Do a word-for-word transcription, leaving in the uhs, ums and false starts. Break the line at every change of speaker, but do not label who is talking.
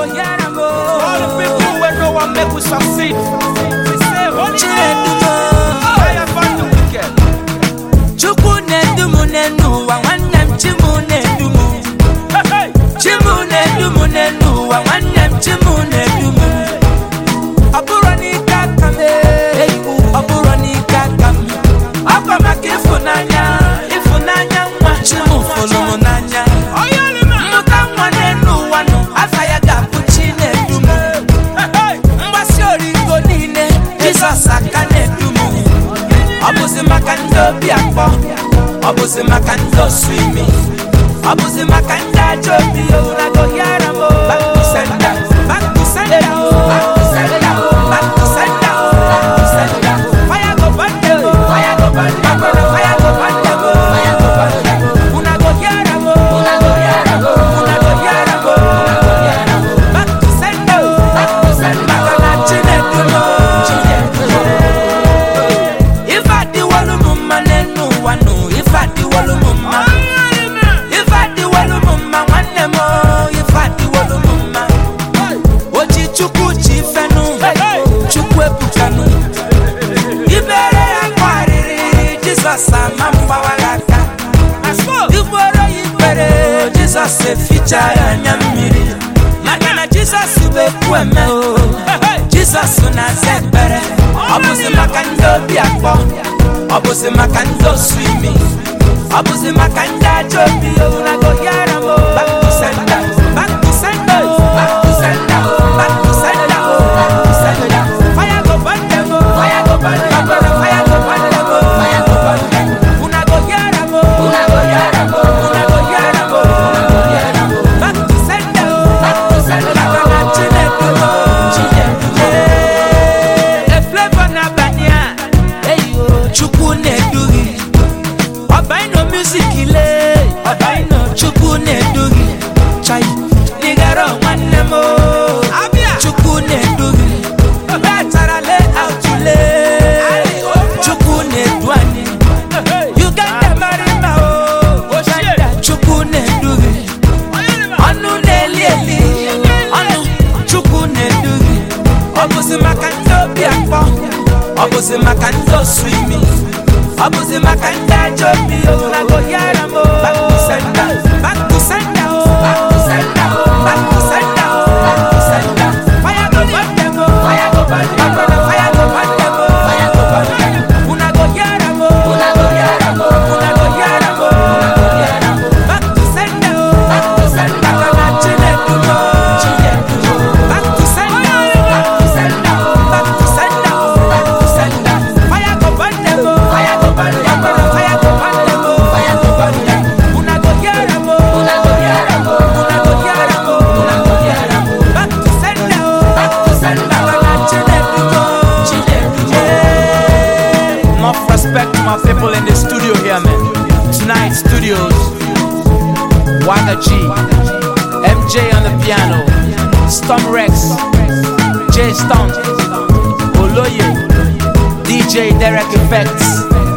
go hear them all the people when no one make we succeed. We say holy name. Fire burn the wicked.
Chukune dumune nuwa wanem chimune dumu. Chimune dumune nuwa wanem chimune dumu. Aburani kakame, aburani kakame. Apa makifunanya, ifunanya mwa chimu fulumunanya. Mukamwa nenu wanu afaya gapuchine dumu. Mbasiori ngonine, Jesus akane dumu. Abuzi makando biakpo, abuzi makando swimi, abuzi makanda jobi ora go yaramo. Back to sender, back to sender, back to sender, back to sender, back to sender. Fire go bande, fire go bande, fire go bande, fire go bande. Una go yaramo, una go yaramo, una go yaramo, una go yaramo. Back to sender, back to sender. Makana chine dumo, chine dumo. If I do walumma nenu wanu, if I do walumma, if I do walumma wanemo, if I do walumma, ochi chuku chifenu, chukwe bukanu, ibere akwariri, Jesus amamba walaka, ibere ibere, Jesus se fichara nyamiri, makana Jesus ube kueme, Jesus unazebere, abuzi makando biakpo. Abuzi makando swimi, abuzi makanda jobi una go yaramo. Back to sender, back to sender, back to sender, back to sender, back to sender. Fire go bandemo, fire go bandemo, fire go bandemo, fire go bandemo. Una go yaramo, una go yaramo, una go yaramo, una go yaramo. Back to sender, back to sender. Makana chine dumo, chine dumo. The flavor na banya. Chukune dugi, abaino music ile, abaino chukune dugi, chai, nigaro wanemo, chukune dugi, betarale outule, chukune duani, Uganda marima o, Uganda chukune dugi, anu neli eli, anu chukune dugi, obuzi makando biakpo. Abuzi makando swimi, abuzi makanda jobi una go yaramo. Back to sender, back to sender, back to sender, back to sender, back to sender. Fire go bandemo, fire go bandemo, fire go bandemo, fire go bandemo. Una go yaramo, una go yaramo, una go yaramo, una go yaramo. Back to sender, back to sender. Makana chine dumo, chine dumo. Back to sender, back to sender, back to sender. Fire go bandemo, fire go bandemo, fire go bandemo, fire go bandemo. Una go yaramo, una go yaramo, una go yaramo, una go yaramo. Back to sender, back to sender. Makana chine dumo, chine dumo.
Enough respect to my people in the studio here, man. Tonight studios, Waka G, M J on the piano, Storm Rex, J Stomp, Oloye, D J Derek Effects.